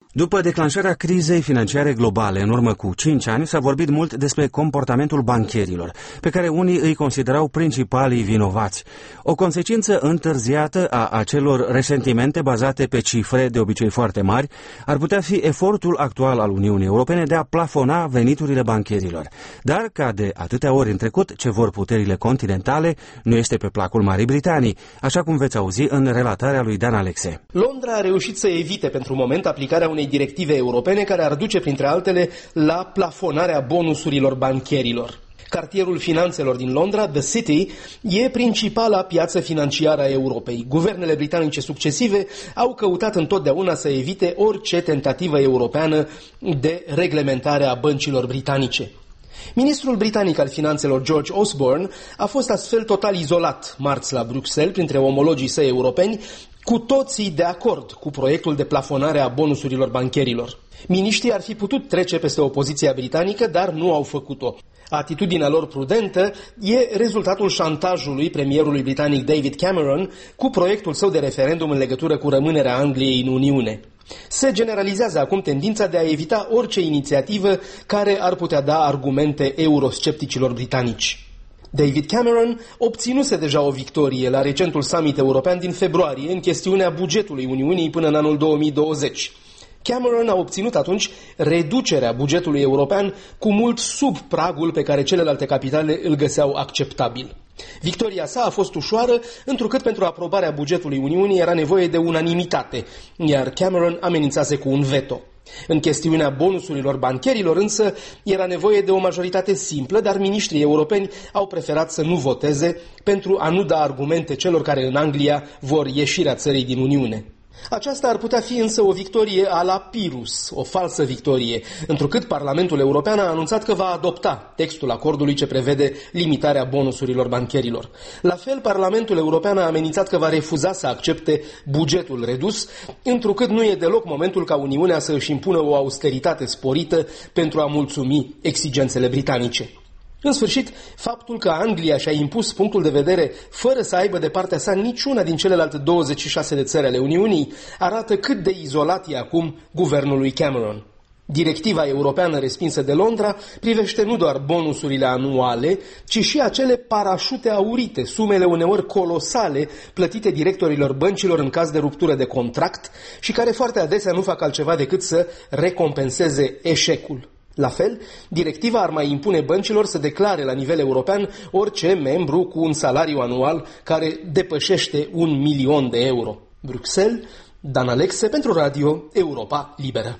După declanșarea crizei financiare globale în urmă cu 5 ani, s-a vorbit mult despre comportamentul bancherilor, pe care unii îi considerau principalii vinovați. O consecință întârziată a acelor resentimente bazate pe cifre de obicei foarte mari ar putea fi efortul actual al Uniunii Europene de a plafona veniturile bancherilor. Dar, ca de atâtea ori în trecut, ce vor puterile continentale nu este pe placul Marii Britanii, așa cum veți auzi în relatarea lui Dan Alexe. Londra a reușit să evite pentru moment aplicarea unei directive europene care ar duce, printre altele, la plafonarea bonusurilor bancherilor. Cartierul finanțelor din Londra, The City, e principala piață financiară a Europei. Guvernele britanice succesive au căutat întotdeauna să evite orice tentativă europeană de reglementare a băncilor britanice. Ministrul britanic al finanțelor George Osborne a fost astfel total izolat marți la Bruxelles printre omologii săi europeni, cu toții de acord cu proiectul de plafonare a bonusurilor bancherilor. Miniștrii ar fi putut trece peste opoziția britanică, dar nu au făcut-o. Atitudinea lor prudentă e rezultatul șantajului premierului britanic David Cameron cu proiectul său de referendum în legătură cu rămânerea Angliei în Uniune. Se generalizează acum tendința de a evita orice inițiativă care ar putea da argumente euroscepticilor britanici. David Cameron obținuse deja o victorie la recentul summit european din februarie în chestiunea bugetului Uniunii până în anul 2020. Cameron a obținut atunci reducerea bugetului european cu mult sub pragul pe care celelalte capitale îl găseau acceptabil. Victoria sa a fost ușoară, întrucât pentru aprobarea bugetului Uniunii era nevoie de unanimitate, iar Cameron amenințase cu un veto. În chestiunea bonusurilor bancherilor însă era nevoie de o majoritate simplă, dar miniștrii europeni au preferat să nu voteze pentru a nu da argumente celor care în Anglia vor ieșirea țării din Uniune. Aceasta ar putea fi însă o victorie a la Pyrrhus, o falsă victorie, întrucât Parlamentul European a anunțat că va adopta textul acordului ce prevede limitarea bonusurilor bancherilor. La fel, Parlamentul European a amenințat că va refuza să accepte bugetul redus, întrucât nu e deloc momentul ca Uniunea să își impună o austeritate sporită pentru a mulțumi exigențele britanice. În sfârșit, faptul că Anglia și-a impus punctul de vedere fără să aibă de partea sa niciuna din celelalte 26 de țări ale Uniunii arată cât de izolat e acum guvernul lui Cameron. Directiva europeană respinsă de Londra privește nu doar bonusurile anuale, ci și acele parașute aurite, sumele uneori colosale plătite directorilor băncilor în caz de ruptură de contract și care foarte adesea nu fac altceva decât să recompenseze eșecul. La fel, directiva ar mai impune băncilor să declare la nivel european orice membru cu un salariu anual care depășește 1.000.000 de euro. Bruxelles, Dan Alexe pentru Radio Europa Liberă.